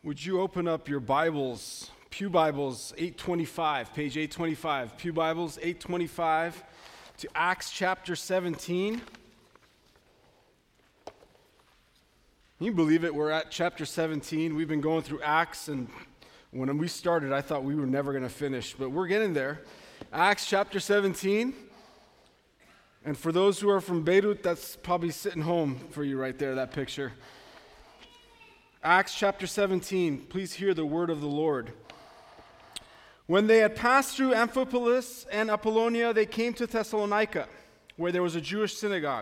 Would you open up your Bibles, Pew Bibles 825, page 825, Pew Bibles 825 to Acts chapter 17. Can you believe it? We're at chapter 17. We've been going through Acts, and when we started, I thought we were never going to finish, but we're getting there. Acts chapter 17. And for those who are from Beirut, that's probably sitting home for you right there, that picture. Acts chapter 17, please hear the word of the Lord. When they had passed through Amphipolis and Apollonia, they came to Thessalonica, where there was a Jewish synagogue.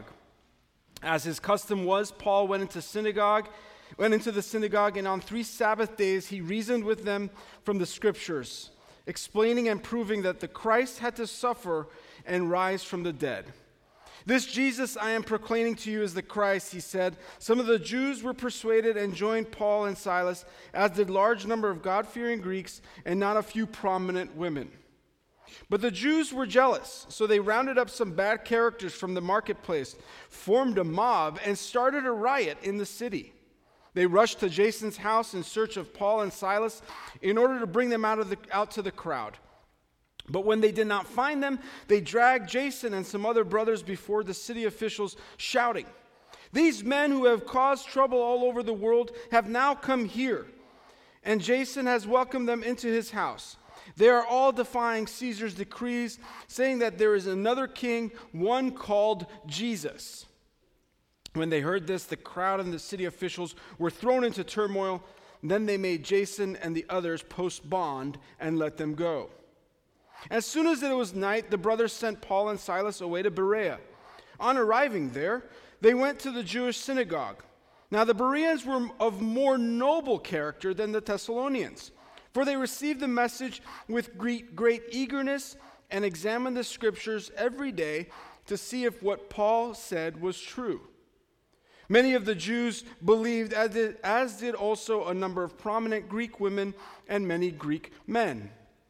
As his custom was, Paul went into the synagogue, and on 3 Sabbath days he reasoned with them from the scriptures, explaining and proving that the Christ had to suffer and rise from the dead. This Jesus I am proclaiming to you is the Christ, he said. Some of the Jews were persuaded and joined Paul and Silas, as did large number of God-fearing Greeks and not a few prominent women. But the Jews were jealous, so they rounded up some bad characters from the marketplace, formed a mob, and started a riot in the city. They rushed to Jason's house in search of Paul and Silas in order to bring them out to the crowd. But when they did not find them, they dragged Jason and some other brothers before the city officials, shouting, "These men who have caused trouble all over the world have now come here, and Jason has welcomed them into his house. They are all defying Caesar's decrees, saying that there is another king, one called Jesus." When they heard this, the crowd and the city officials were thrown into turmoil. Then they made Jason and the others post bond and let them go. As soon as it was night, the brothers sent Paul and Silas away to Berea. On arriving there, they went to the Jewish synagogue. Now the Bereans were of more noble character than the Thessalonians, for they received the message with great eagerness and examined the scriptures every day to see if what Paul said was true. Many of the Jews believed, as did also a number of prominent Greek women and many Greek men.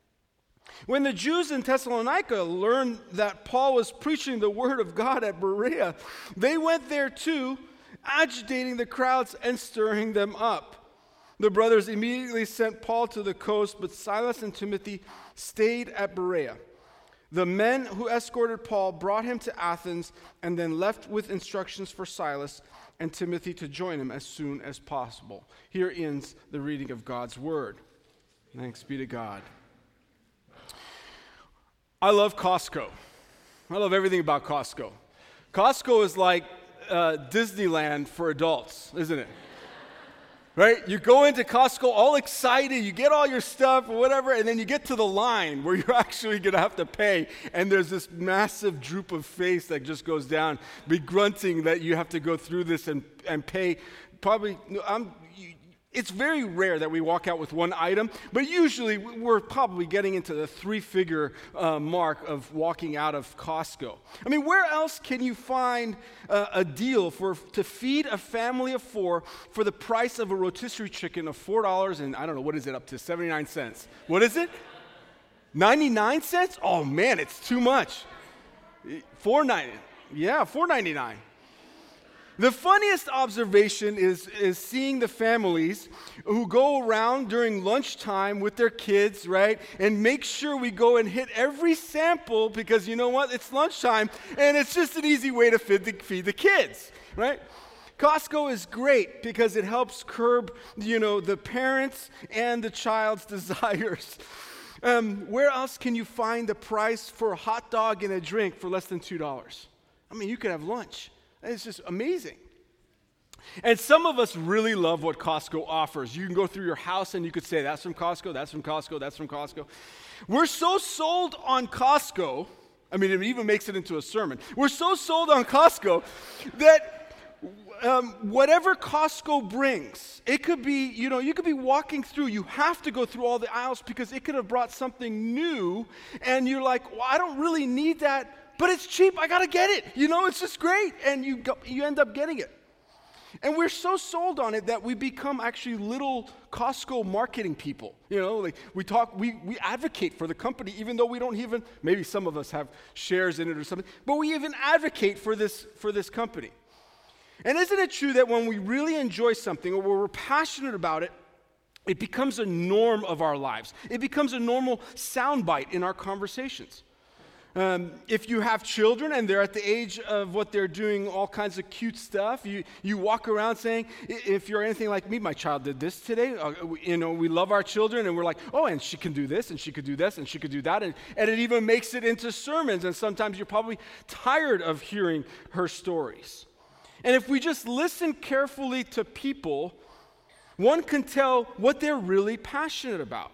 When the Jews in Thessalonica learned that Paul was preaching the word of God at Berea, they went there too, agitating the crowds and stirring them up. The brothers immediately sent Paul to the coast, but Silas and Timothy stayed at Berea. The men who escorted Paul brought him to Athens and then left with instructions for Silas and Timothy to join him as soon as possible. Here ends the reading of God's word. Thanks be to God. I love Costco. I love everything about Costco. Costco is like Disneyland for adults, isn't it? Right? You go into Costco all excited, you get all your stuff or whatever, and then you get to the line where you're actually going to have to pay, and there's this massive droop of face that just goes down, begrunting that you have to go through this and pay. It's very rare that we walk out with one item, but usually we're probably getting into the 3-figure mark of walking out of Costco. I mean, where else can you find a deal to feed a family of 4 for the price of a rotisserie chicken of $4 and, I don't know, what is it, up to 79 cents? What is it? 99 cents? Oh, man, it's too much. $4.99. Yeah, $4.99. The funniest observation is seeing the families who go around during lunchtime with their kids, right, and make sure we go and hit every sample because you know what? It's lunchtime, and it's just an easy way to feed the kids, right? Costco is great because it helps curb, the parents and the child's desires. Where else can you find the price for a hot dog and a drink for less than $2? I mean, you could have lunch. It's just amazing. And some of us really love what Costco offers. You can go through your house and you could say, that's from Costco, that's from Costco, that's from Costco. We're so sold on Costco, I mean, it even makes it into a sermon. We're so sold on Costco that whatever Costco brings, it could be, you could be walking through, you have to go through all the aisles because it could have brought something new, and you're like, well, I don't really need that. But it's cheap, I gotta get it. It's just great. And you end up getting it. And we're so sold on it that we become actually little Costco marketing people. We advocate for the company, even though we don't even, maybe some of us have shares in it or something, but we even advocate for this company. And isn't it true that when we really enjoy something or we're passionate about it, It becomes a norm of our lives. It becomes a normal soundbite in our conversations. If you have children and they're at the age of what they're doing, all kinds of cute stuff, you walk around saying, if you're anything like me, my child did this today. We love our children and we're like, oh, and she can do this and she could do this and she could do that. And it even makes it into sermons. And sometimes you're probably tired of hearing her stories. And if we just listen carefully to people, one can tell what they're really passionate about.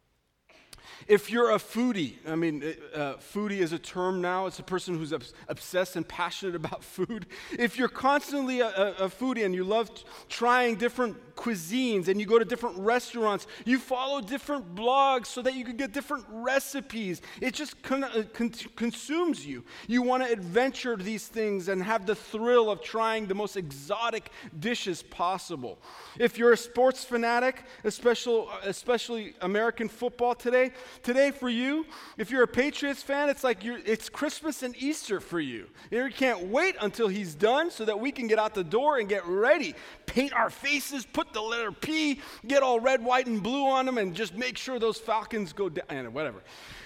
If you're a foodie, foodie is a term now. It's a person who's obsessed and passionate about food. If you're constantly a foodie and you love trying different cuisines and you go to different restaurants, you follow different blogs so that you can get different recipes. It just consumes you. You want to adventure these things and have the thrill of trying the most exotic dishes possible. If you're a sports fanatic, especially American football today for you, if you're a Patriots fan, it's like it's Christmas and Easter for you. You can't wait until he's done so that we can get out the door and get ready. Paint our faces, put the letter P, get all red, white, and blue on them, and just make sure those Falcons go down, whatever.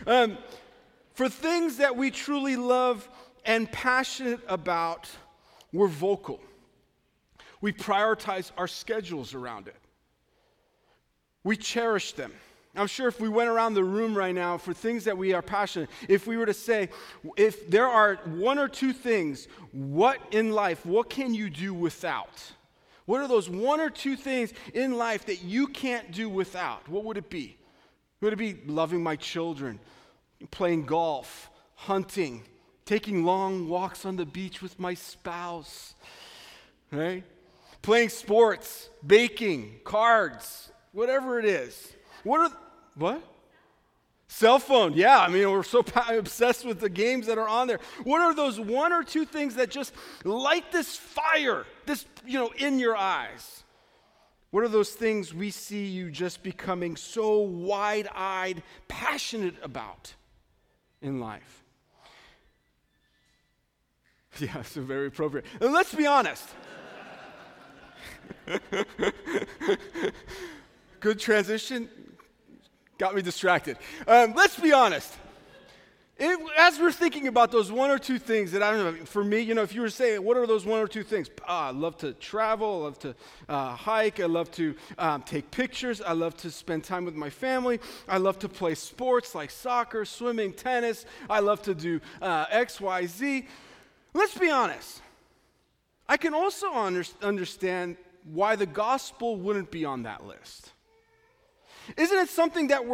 For things that we truly love and passionate about, we're vocal. We prioritize our schedules around it. We cherish them. I'm sure if we went around the room right now for things that we are passionate, if we were to say, if there are one or two things, what can you do without? What are those one or two things in life that you can't do without? What would it be? Would it be loving my children, playing golf, hunting, taking long walks on the beach with my spouse, right? Playing sports, baking, cards, whatever it is. What? Cell phone, yeah. We're so obsessed with the games that are on there. What are those one or two things that just light this fire, in your eyes? What are those things we see you just becoming so wide-eyed, passionate about in life? Yeah, it's very appropriate. And let's be honest. Good transition. Got me distracted. Let's be honest. As we're thinking about those one or two things that, I don't know, for me, if you were to say, what are those one or two things? I love to travel. I love to hike. I love to take pictures. I love to spend time with my family. I love to play sports like soccer, swimming, tennis. I love to do X, Y, Z. Let's be honest. I can also understand why the gospel wouldn't be on that list. Isn't it something that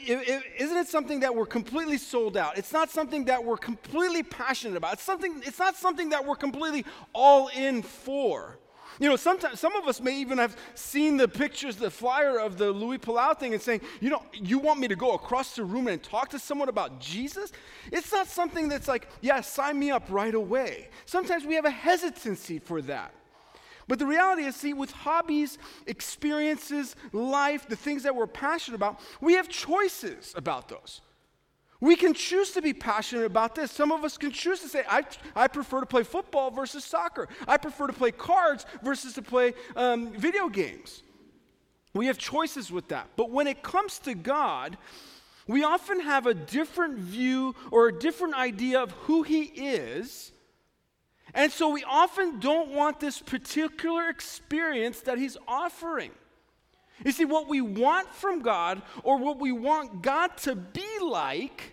we're completely sold out? It's not something that we're completely passionate about. It's not something that we're completely all in for. Sometimes some of us may even have seen the pictures, the flyer of the Louis Palau thing and saying, you want me to go across the room and talk to someone about Jesus? It's not something that's like, yeah, sign me up right away. Sometimes we have a hesitancy for that. But the reality is, with hobbies, experiences, life, the things that we're passionate about, we have choices about those. We can choose to be passionate about this. Some of us can choose to say, I prefer to play football versus soccer. I prefer to play cards versus to play video games. We have choices with that. But when it comes to God, we often have a different view or a different idea of who He is. And so we often don't want this particular experience that He's offering. You see, what we want from God, or what we want God to be like,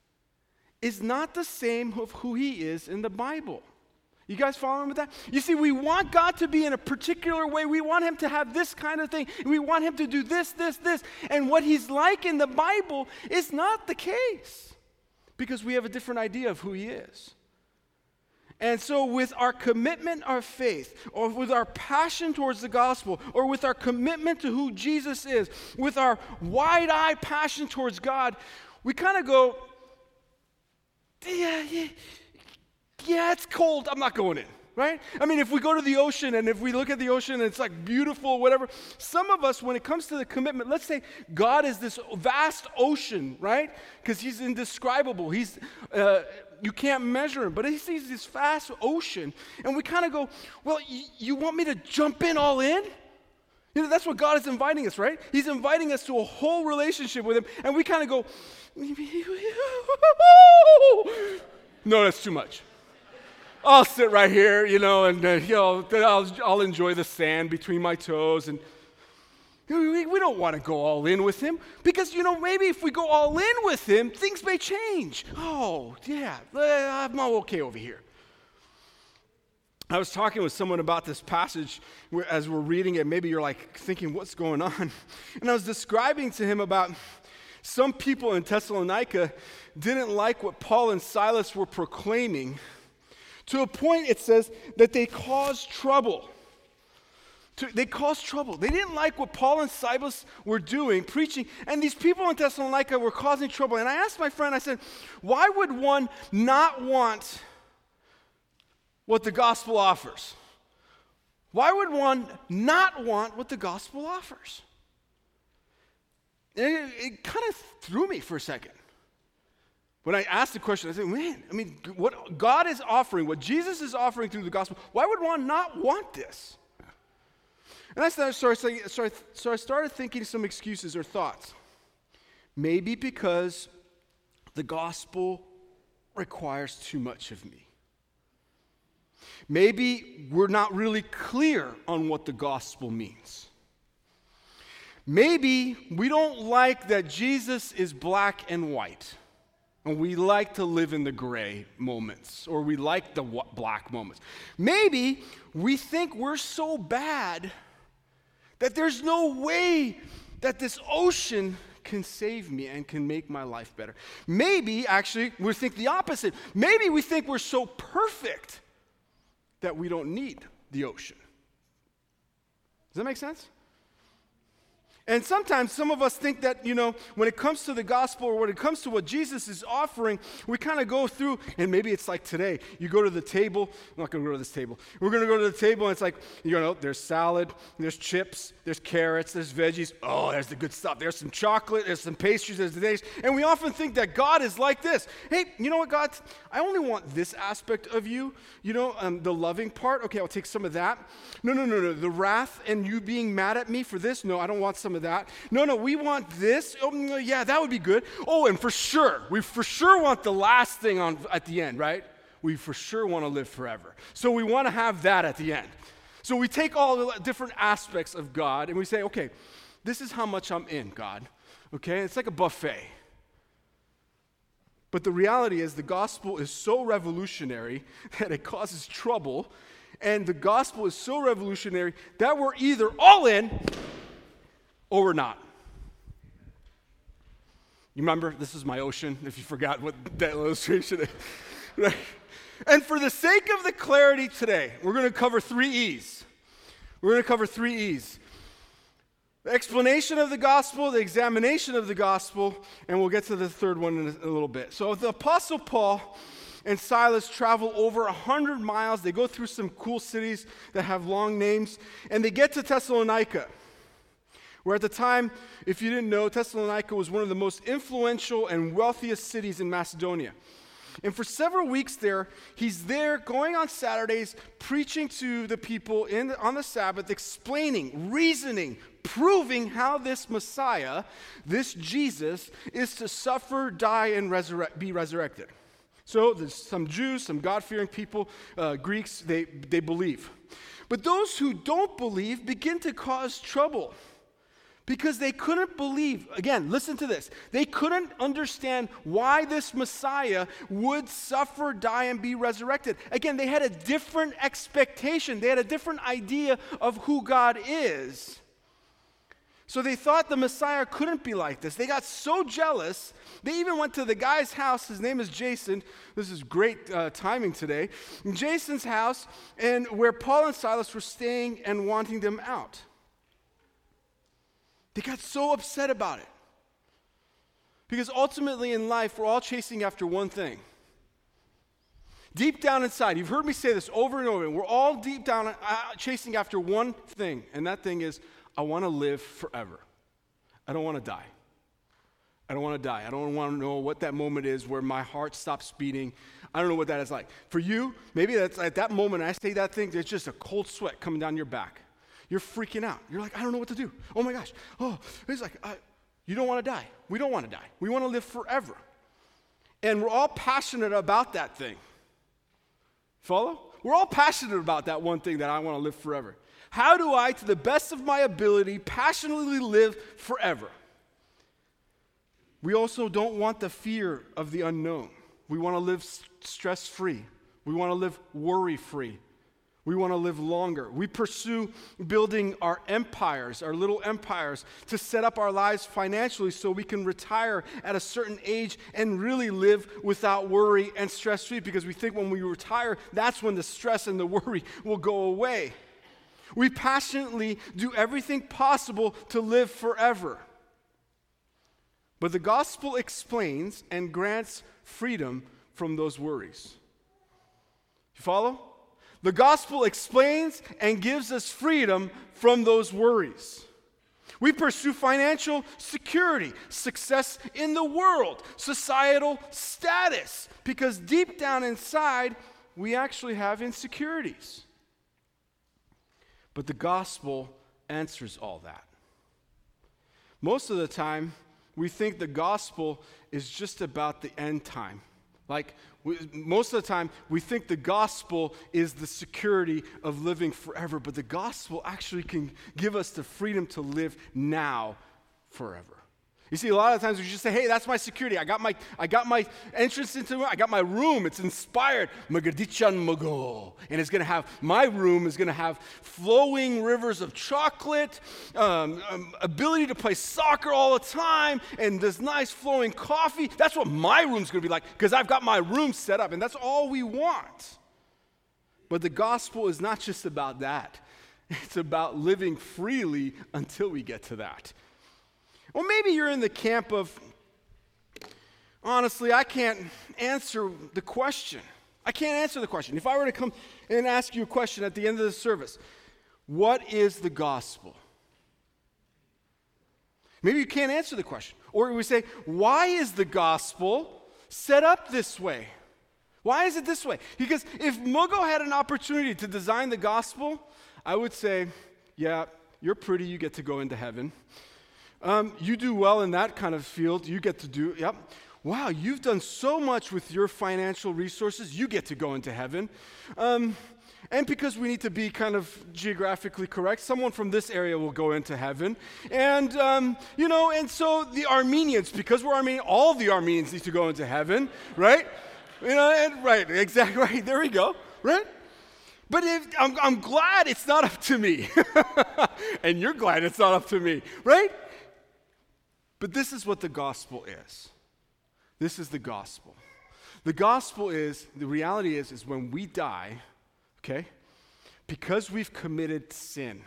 is not the same of who He is in the Bible. You guys following with that? You see, we want God to be in a particular way. We want Him to have this kind of thing. We want Him to do this. And what He's like in the Bible is not the case, because we have a different idea of who He is. And so with our commitment of faith, or with our passion towards the gospel, or with our commitment to who Jesus is, with our wide-eyed passion towards God, we kind of go, yeah, it's cold, I'm not going in, right? If we go to the ocean, and if we look at the ocean, and it's like beautiful, whatever, some of us, when it comes to the commitment, let's say God is this vast ocean, right? Because He's indescribable. You can't measure Him, but He sees this vast ocean, and we kind of go, well, you want me to jump in all in? That's what God is inviting us, right? He's inviting us to a whole relationship with him, and we kind of go, no, that's too much. I'll sit right here, and I'll enjoy the sand between my toes, and we don't want to go all in with him because, maybe if we go all in with him, things may change. Oh, yeah, I'm okay over here. I was talking with someone about this passage as we're reading it. Maybe you're like thinking, what's going on? And I was describing to him about some people in Thessalonica didn't like what Paul and Silas were proclaiming to a point, it says, that they caused trouble. They caused trouble. They didn't like what Paul and Silas were doing, preaching, and these people in Thessalonica were causing trouble. And I asked my friend, I said, why would one not want what the gospel offers? Why would one not want what the gospel offers? And it kind of threw me for a second. When I asked the question, I said, what God is offering, what Jesus is offering through the gospel, why would one not want this? And I started thinking some excuses or thoughts. Maybe because the gospel requires too much of me. Maybe we're not really clear on what the gospel means. Maybe we don't like that Jesus is black and white, and we like to live in the gray moments, or we like the black moments. Maybe we think we're so bad that there's no way that this ocean can save me and can make my life better. Maybe, actually, we think the opposite. Maybe we think we're so perfect that we don't need the ocean. Does that make sense? And sometimes some of us think that, when it comes to the gospel or when it comes to what Jesus is offering, we kind of go through, and maybe it's like today. You go to the table. I'm not going to go to this table. We're going to go to the table, and it's like, there's salad, there's chips, there's carrots, there's veggies. Oh, there's the good stuff. There's some chocolate, there's some pastries, there's the days. And we often think that God is like this. Hey, you know what, God? I only want this aspect of you, the loving part. Okay, I'll take some of that. No. The wrath and you being mad at me for this? No, I don't want some of that. No, we want this. Oh, yeah, that would be good. Oh, and we for sure want the last thing at the end, right? We for sure want to live forever. So we want to have that at the end. So we take all the different aspects of God and we say, okay, this is how much I'm in, God. Okay, it's like a buffet. But the reality is the gospel is so revolutionary that it causes trouble. And the gospel is so revolutionary that we're either all in or we're not. You remember, this is my ocean, if you forgot what that illustration is. Right? And for the sake of the clarity today, we're going to cover 3 E's. We're going to cover 3 E's. The explanation of the gospel, the examination of the gospel, and we'll get to the third one in a little bit. So the Apostle Paul and Silas travel over 100 miles. They go through some cool cities that have long names, and they get to Thessalonica, where at the time, if you didn't know, Thessalonica was one of the most influential and wealthiest cities in Macedonia. And for several weeks there, he's there going on Saturdays, preaching to the people on the Sabbath, explaining, reasoning, proving how this Messiah, this Jesus, is to suffer, die, and be resurrected. So there's some Jews, some God-fearing people, Greeks, they believe. But those who don't believe begin to cause trouble because they couldn't believe. Again, listen to this. They couldn't understand why this Messiah would suffer, die, and be resurrected. Again, they had a different expectation. They had a different idea of who God is. So they thought the Messiah couldn't be like this. They got so jealous, they even went to the guy's house. His name is Jason. This is great timing today. In Jason's house, and where Paul and Silas were staying and wanting them out. They got so upset about it. Because ultimately in life, we're all chasing after one thing. Deep down inside, you've heard me say this over and over, we're all deep down chasing after one thing, and that thing is, I want to live forever. I don't want to die. I don't want to die. I don't want to know what that moment is where my heart stops beating. I don't know what that is like. For you, maybe that's at that moment I say that thing, there's just a cold sweat coming down your back. You're freaking out. You're like, I don't know what to do. Oh my gosh. Oh, he's like, you don't want to die. We don't want to die. We want to live forever. And we're all passionate about that thing. Follow? We're all passionate about that one thing that I want to live forever. How do I, to the best of my ability, passionately live forever? We also don't want the fear of the unknown. We want to live stress-free. We want to live worry-free. We want to live longer. We pursue building our empires, our little empires, to set up our lives financially so we can retire at a certain age and really live without worry and stress-free, because we think when we retire, that's when the stress and the worry will go away. We passionately do everything possible to live forever. But the gospel explains and grants freedom from those worries. You follow? The gospel explains and gives us freedom from those worries. We pursue financial security, success in the world, societal status, because deep down inside, we actually have insecurities. But the gospel answers all that. Most of the time, we think the gospel is just about the end time. Most of the time, we think the gospel is the security of living forever, but the gospel actually can give us the freedom to live now forever. You see, a lot of times we just say, hey, that's my security. I got my entrance into it. I got my room. It's inspired. Magadichan Mago. And it's going to have, my room is going to have flowing rivers of chocolate, ability to play soccer all the time, and this nice flowing coffee. That's what my room's going to be like, because I've got my room set up, and that's all we want. But the gospel is not just about that. It's about living freely until we get to that. Well, maybe you're in the camp of, honestly, I can't answer the question. I can't answer the question. If I were to come and ask you a question at the end of the service, what is the gospel? Maybe you can't answer the question. Or we say, why is the gospel set up this way? Why is it this way? Because if Mugo had an opportunity to design the gospel, I would say, yeah, you're pretty, you get to go into heaven. You do well in that kind of field, you get to do, yep. Wow, you've done so much with your financial resources, you get to go into heaven. And because we need to be kind of geographically correct, someone from this area will go into heaven. And, and so the Armenians, because we're Armenian, all the Armenians need to go into heaven, right? Right, exactly, right, there we go, right? But I'm glad it's not up to me. And you're glad it's not up to me, right? But this is what the gospel is. This is the gospel. The gospel is, the reality is when we die, okay, because we've committed sin,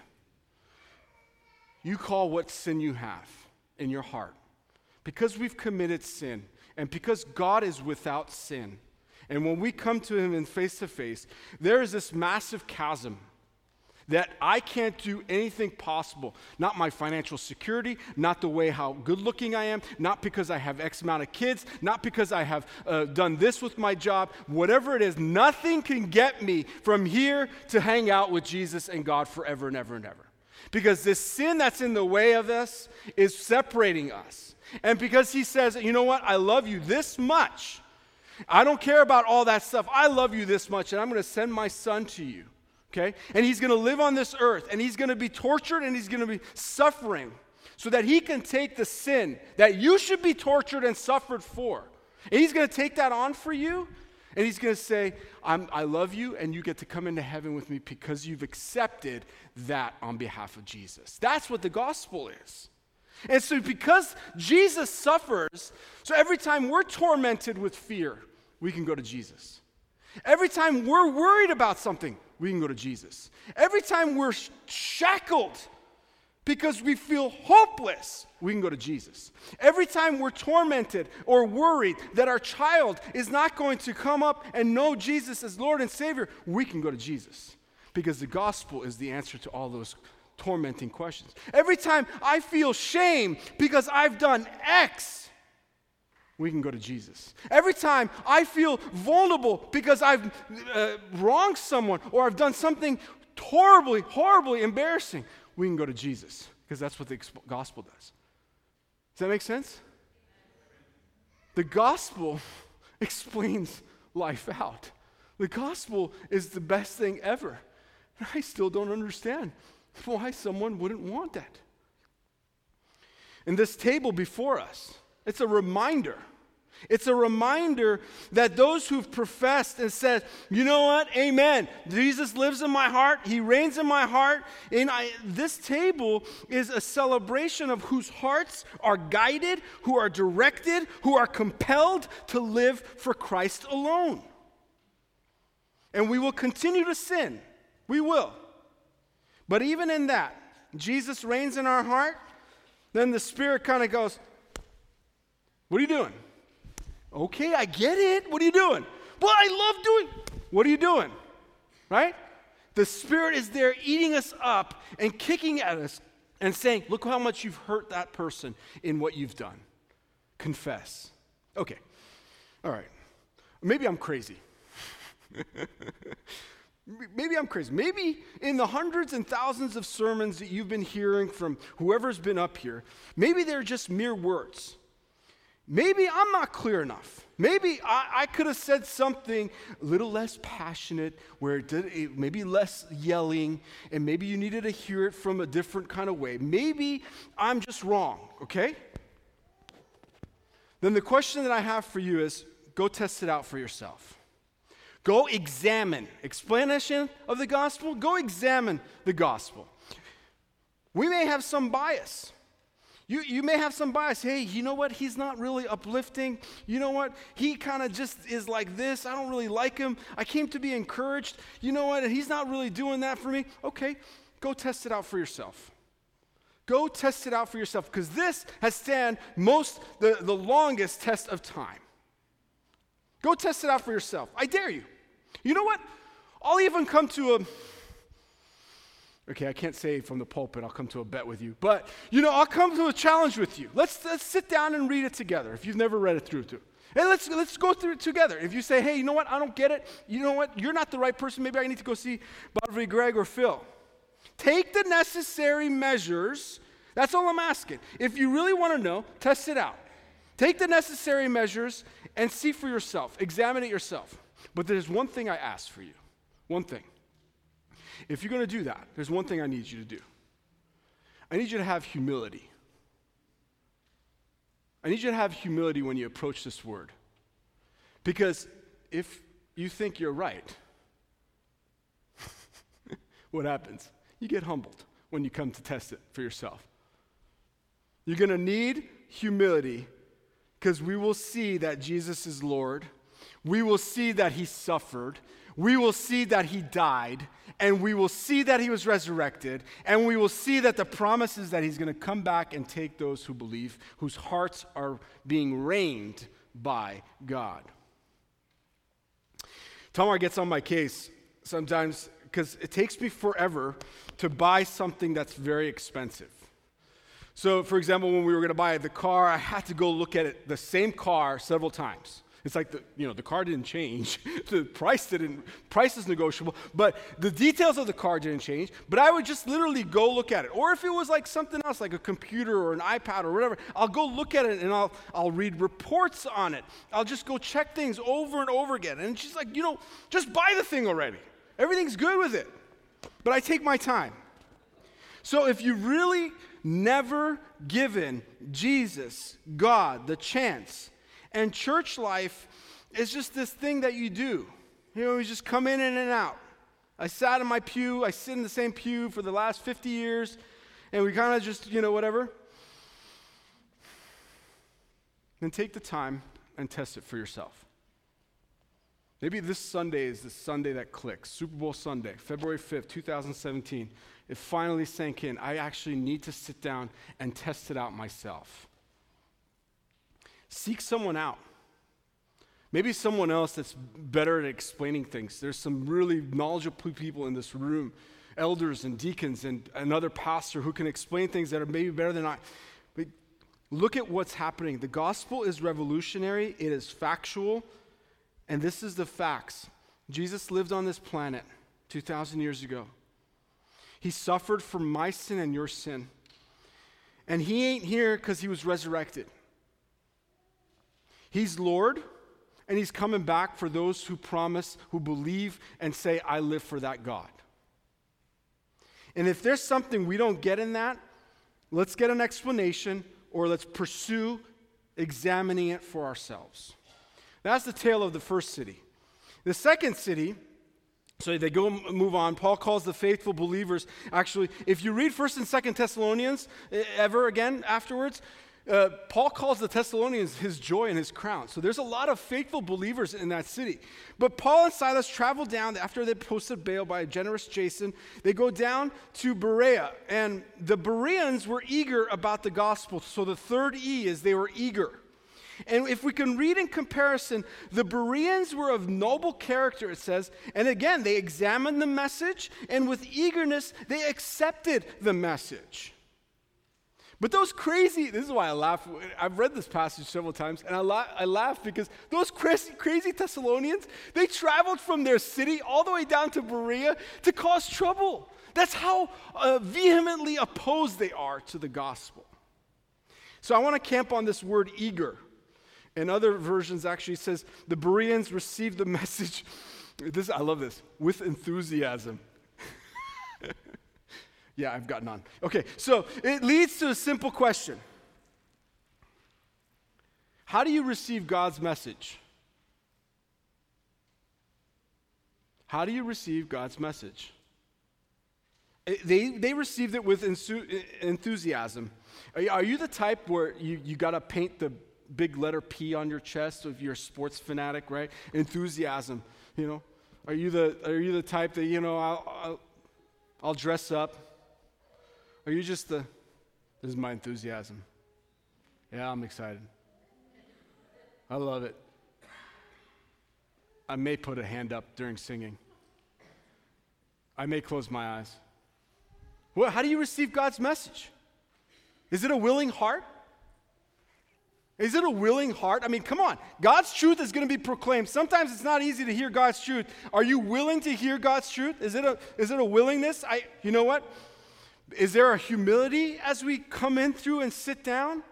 you call what sin you have in your heart. Because we've committed sin, and because God is without sin, and when we come to him in face to face, there is this massive chasm that I can't do anything possible. Not my financial security, not the way how good looking I am, not because I have X amount of kids, not because I have done this with my job, whatever it is, nothing can get me from here to hang out with Jesus and God forever and ever and ever. Because this sin that's in the way of us is separating us. And because he says, you know what, I love you this much. I don't care about all that stuff. I love you this much, and I'm going to send my son to you. Okay? And he's going to live on this earth, and he's going to be tortured, and he's going to be suffering so that he can take the sin that you should be tortured and suffered for. And he's going to take that on for you, and he's going to say, I love you, and you get to come into heaven with me because you've accepted that on behalf of Jesus. That's what the gospel is. And so because Jesus suffers, so every time we're tormented with fear, we can go to Jesus. Every time we're worried about something, we can go to Jesus. Every time we're shackled because we feel hopeless, we can go to Jesus. Every time we're tormented or worried that our child is not going to come up and know Jesus as Lord and Savior, we can go to Jesus. Because the gospel is the answer to all those tormenting questions. Every time I feel shame because I've done X, we can go to Jesus. Every time I feel vulnerable because I've wronged someone or I've done something horribly, horribly embarrassing, we can go to Jesus because that's what the gospel does. Does that make sense? The gospel explains life out. The gospel is the best thing ever. And I still don't understand why someone wouldn't want that. And this table before us, it's a reminder. It's a reminder that those who've professed and said, you know what, amen, Jesus lives in my heart, he reigns in my heart, and this table is a celebration of whose hearts are guided, who are directed, who are compelled to live for Christ alone. And we will continue to sin. We will. But even in that, Jesus reigns in our heart, then the Spirit kind of goes, what are you doing? Okay, I get it. What are you doing? Well, I love doing. What are you doing? Right? The Spirit is there eating us up and kicking at us and saying, look how much you've hurt that person in what you've done. Confess. Okay. All right. Maybe I'm crazy. Maybe I'm crazy. Maybe in the hundreds and thousands of sermons that you've been hearing from whoever's been up here, maybe they're just mere words. Maybe I'm not clear enough. Maybe I could have said something a little less passionate, where it maybe less yelling, and maybe you needed to hear it from a different kind of way. Maybe I'm just wrong, okay? Then the question that I have for you is, go test it out for yourself. Go examine. Explanation of the gospel? Go examine the gospel. We may have some bias. You may have some bias. Hey, you know what? He's not really uplifting. You know what? He kind of just is like this. I don't really like him. I came to be encouraged. You know what? He's not really doing that for me. Okay, go test it out for yourself. Go test it out for yourself, because this has stand the longest test of time. Go test it out for yourself. I dare you. You know what? I'll even come to okay, I can't say from the pulpit, I'll come to a bet with you. But, I'll come to a challenge with you. Let's sit down and read it together if you've never read it through. And let's go through it together. If you say, hey, you know what? I don't get it. You know what? You're not the right person. Maybe I need to go see Bobby, Greg, or Phil. Take the necessary measures. That's all I'm asking. If you really want to know, test it out. Take the necessary measures and see for yourself. Examine it yourself. But there's one thing I ask for you. One thing. If you're going to do that, there's one thing I need you to do. I need you to have humility. I need you to have humility when you approach this word. Because if you think you're right, what happens? You get humbled when you come to test it for yourself. You're going to need humility, because we will see that Jesus is Lord. We will see that he suffered. We will see that he died, and we will see that he was resurrected, and we will see that the promise is that he's going to come back and take those who believe, whose hearts are being reigned by God. Tamar gets on my case sometimes because it takes me forever to buy something that's very expensive. So, for example, when we were going to buy the car, I had to go look at it, the same car, several times. It's like the car didn't change. The price is negotiable, but the details of the car didn't change. But I would just literally go look at it. Or if it was like something else, like a computer or an iPad or whatever, I'll go look at it and I'll read reports on it. I'll just go check things over and over again. And she's like, just buy the thing already. Everything's good with it. But I take my time. So if you really never given Jesus, God, the chance, and church life is just this thing that you do. You just come in and out. I sat in my pew. I sit in the same pew for the last 50 years. And we kind of just, whatever. Then take the time and test it for yourself. Maybe this Sunday is the Sunday that clicks. Super Bowl Sunday, February 5th, 2017. It finally sank in. I actually need to sit down and test it out myself. Seek someone out. Maybe someone else that's better at explaining things. There's some really knowledgeable people in this room, elders and deacons and another pastor who can explain things that are maybe better than I. But look at what's happening. The gospel is revolutionary. It is factual. And this is the facts. Jesus lived on this planet 2,000 years ago. He suffered for my sin and your sin. And he ain't here because he was resurrected. He's Lord, and he's coming back for those who promise, who believe, and say, I live for that God. And if there's something we don't get in that, let's get an explanation, or let's pursue examining it for ourselves. That's the tale of the first city. The second city, so they go move on. Paul calls the faithful believers, actually, if you read 1st and 2nd Thessalonians ever again afterwards, Paul calls the Thessalonians his joy and his crown. So there's a lot of faithful believers in that city. But Paul and Silas travel down after they posted bail by a generous Jason. They go down to Berea. And the Bereans were eager about the gospel. So the third E is they were eager. And if we can read in comparison, the Bereans were of noble character, it says. And again, they examined the message. And with eagerness, they accepted the message. But those crazy, this is why I laugh. I've read this passage several times, and I laugh because those crazy Thessalonians, they traveled from their city all the way down to Berea to cause trouble. That's how vehemently opposed they are to the gospel. So I want to camp on this word eager. In other versions, actually, it says the Bereans received the message, I love this, with enthusiasm. Yeah, I've gotten on. Okay, so it leads to a simple question. How do you receive God's message? How do you receive God's message? They received it with enthusiasm. Are you the type where you got to paint the big letter P on your chest if you're a sports fanatic, right? Enthusiasm, you know. Are you the type that, you know, I'll dress up? Are you just this is my enthusiasm. Yeah, I'm excited. I love it. I may put a hand up during singing. I may close my eyes. Well, how do you receive God's message? Is it a willing heart? Is it a willing heart? I mean, come on. God's truth is going to be proclaimed. Sometimes it's not easy to hear God's truth. Are you willing to hear God's truth? Is it a willingness? You know what? Is there a humility as we come in through and sit down?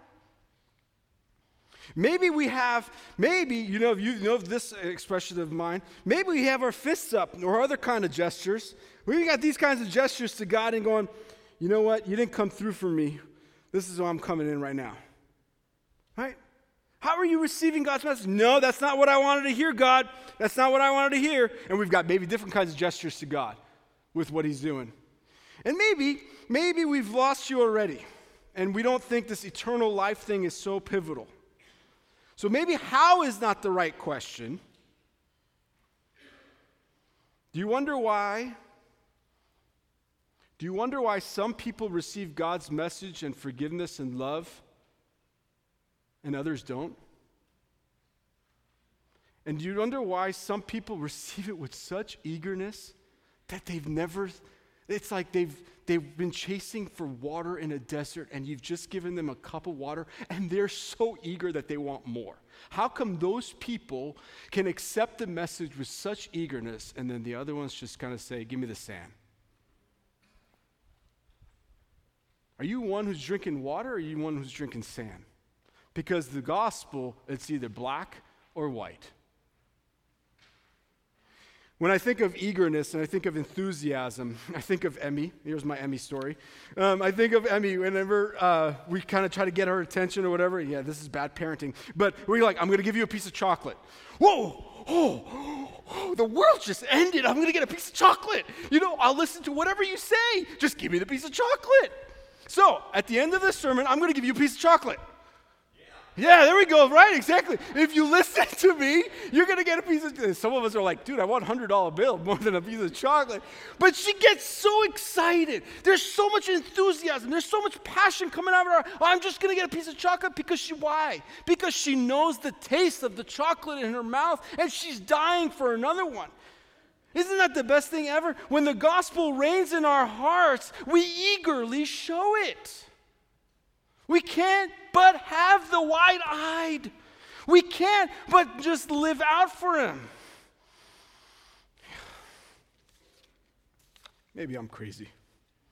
Maybe you know this expression of mine, maybe we have our fists up or other kind of gestures. We got these kinds of gestures to God and going, you know what? You didn't come through for me. This is why I'm coming in right now. Right? How are you receiving God's message? No, that's not what I wanted to hear, God. That's not what I wanted to hear. And we've got maybe different kinds of gestures to God with what he's doing. And maybe we've lost you already, and we don't think this eternal life thing is so pivotal. So maybe how is not the right question. Do you wonder why some people receive God's message and forgiveness and love, and others don't? And do you wonder why some people receive it with such eagerness that it's like they've been chasing for water in a desert, and you've just given them a cup of water, and they're so eager that they want more? How come those people can accept the message with such eagerness, and then the other ones just kind of say, give me the sand? Are you one who's drinking water, or are you one who's drinking sand? Because the gospel, it's either black or white. When I think of eagerness and I think of enthusiasm, I think of Emmy. Here's my Emmy story. I think of Emmy whenever we kind of try to get her attention or whatever. Yeah, this is bad parenting. But we're like, I'm going to give you a piece of chocolate. Whoa, oh, the world just ended. I'm going to get a piece of chocolate. You know, I'll listen to whatever you say. Just give me the piece of chocolate. So, at the end of this sermon, I'm going to give you a piece of chocolate. Yeah, there we go, right? Exactly. If you listen to me, you're going to get a piece of, some of us are like, dude, I want a $100 bill more than a piece of chocolate. But she gets so excited. There's so much enthusiasm. There's so much passion coming out of her. I'm just going to get a piece of chocolate why? Because she knows the taste of the chocolate in her mouth, and she's dying for another one. Isn't that the best thing ever? When the gospel reigns in our hearts, we eagerly show it. We can't but have the wide-eyed. We can't but just live out for him. Maybe I'm crazy.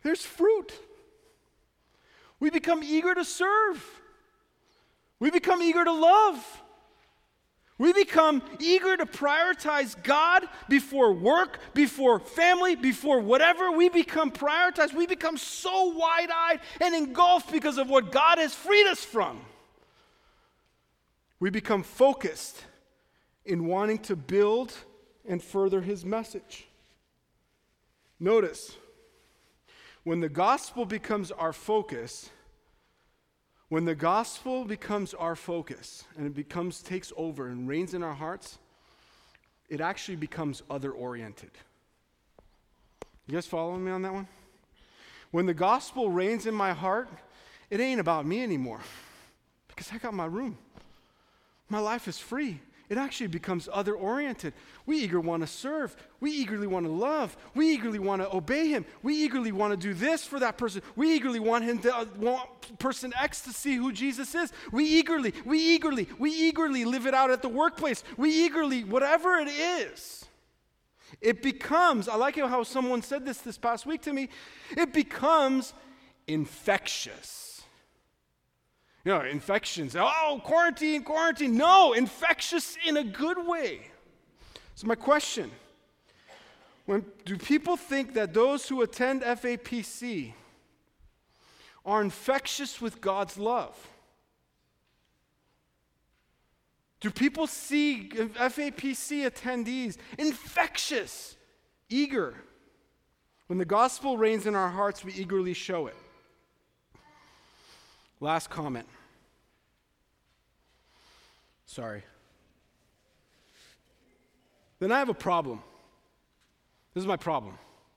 there's fruit. We become eager to serve. We become eager to love. We become eager to prioritize God before work, before family, before whatever. We become prioritized. We become so wide-eyed and engulfed because of what God has freed us from. We become focused in wanting to build and further his message. Notice, when the gospel becomes our focus, and it takes over and reigns in our hearts, it actually becomes other-oriented. You guys following me on that one? When the gospel reigns in my heart, it ain't about me anymore because I got my room. My life is free. It actually becomes other-oriented. We eagerly want to serve. We eagerly want to love. We eagerly want to obey him. We eagerly want to do this for that person. We eagerly want person X to see who Jesus is. We eagerly live it out at the workplace. We eagerly, whatever it is. It becomes, I like how someone said this past week to me, it becomes infectious. You know, infections. Oh, quarantine. No, infectious in a good way. So my question, do people think that those who attend FAPC are infectious with God's love? Do people see FAPC attendees infectious, eager? When the gospel reigns in our hearts, we eagerly show it. Last comment. Sorry. Then I have a problem. This is my problem.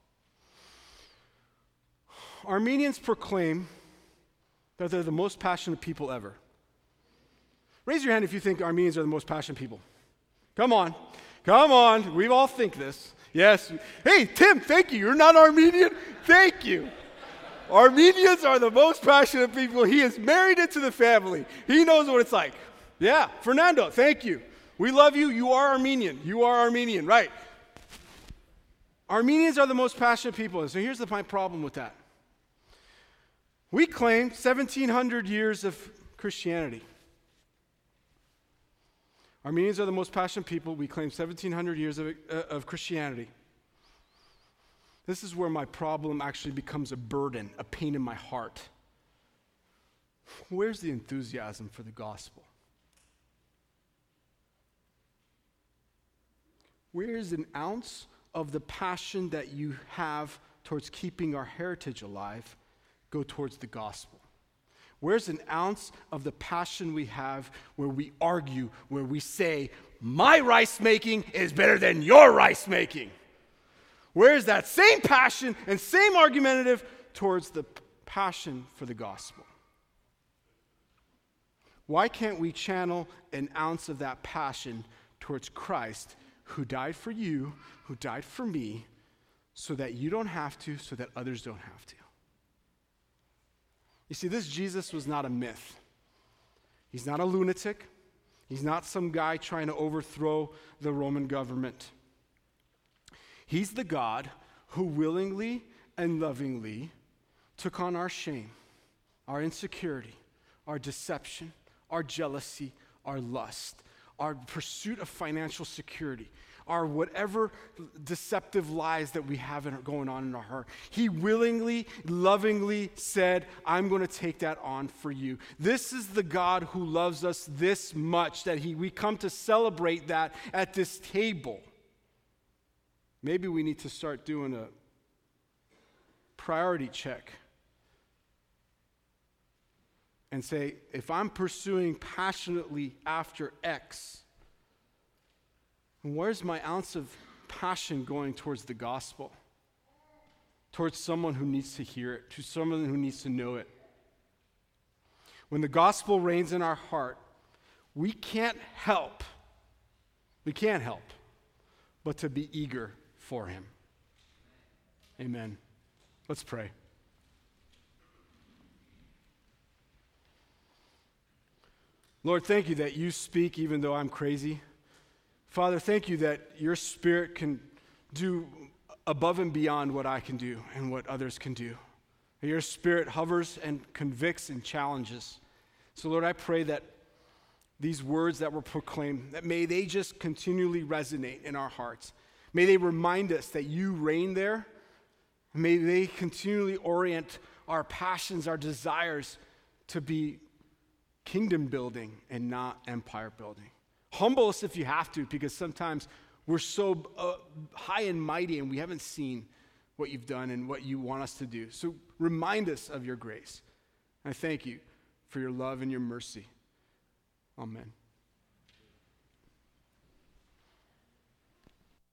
Armenians proclaim that they're the most passionate people ever. Raise your hand if you think Armenians are the most passionate people. Come on. We all think this. Yes. Hey, Tim, thank you. You're not Armenian? Thank you. Armenians are the most passionate people. He is married into the family. He knows what it's like. Yeah, Fernando, thank you. We love you. You are Armenian, right? Armenians are the most passionate people. And so here's my problem with that. We claim 1,700 years of Christianity. Armenians are the most passionate people. We claim 1,700 years of Christianity. This is where my problem actually becomes a burden, a pain in my heart. Where's the enthusiasm for the gospel? Where is an ounce of the passion that you have towards keeping our heritage alive go towards the gospel? Where's an ounce of the passion we have where we argue, where we say, my rice making is better than your rice making? Where's that same passion and same argumentative towards the passion for the gospel? Why can't we channel an ounce of that passion towards Christ, who died for you, who died for me, so that you don't have to, so that others don't have to? You see, this Jesus was not a myth. He's not a lunatic. He's not some guy trying to overthrow the Roman government. He's the God who willingly and lovingly took on our shame, our insecurity, our deception, our jealousy, our lust, our pursuit of financial security, our whatever deceptive lies that we have going on in our heart. He willingly, lovingly said, I'm going to take that on for you. This is the God who loves us this much that we come to celebrate that at this table. Maybe we need to start doing a priority check and say, if I'm pursuing passionately after X, where's my ounce of passion going towards the gospel? Towards someone who needs to hear it, to someone who needs to know it. When the gospel reigns in our heart, we can't help but to be eager for him. Amen. Let's pray. Lord, thank you that you speak even though I'm crazy. Father, thank you that your Spirit can do above and beyond what I can do and what others can do. Your Spirit hovers and convicts and challenges. So Lord, I pray that these words that were proclaimed, that may they just continually resonate in our hearts. May they remind us that you reign there. May they continually orient our passions, our desires to be kingdom building and not empire building. Humble us if you have to, because sometimes we're so high and mighty and we haven't seen what you've done and what you want us to do. So remind us of your grace. I thank you for your love and your mercy. Amen.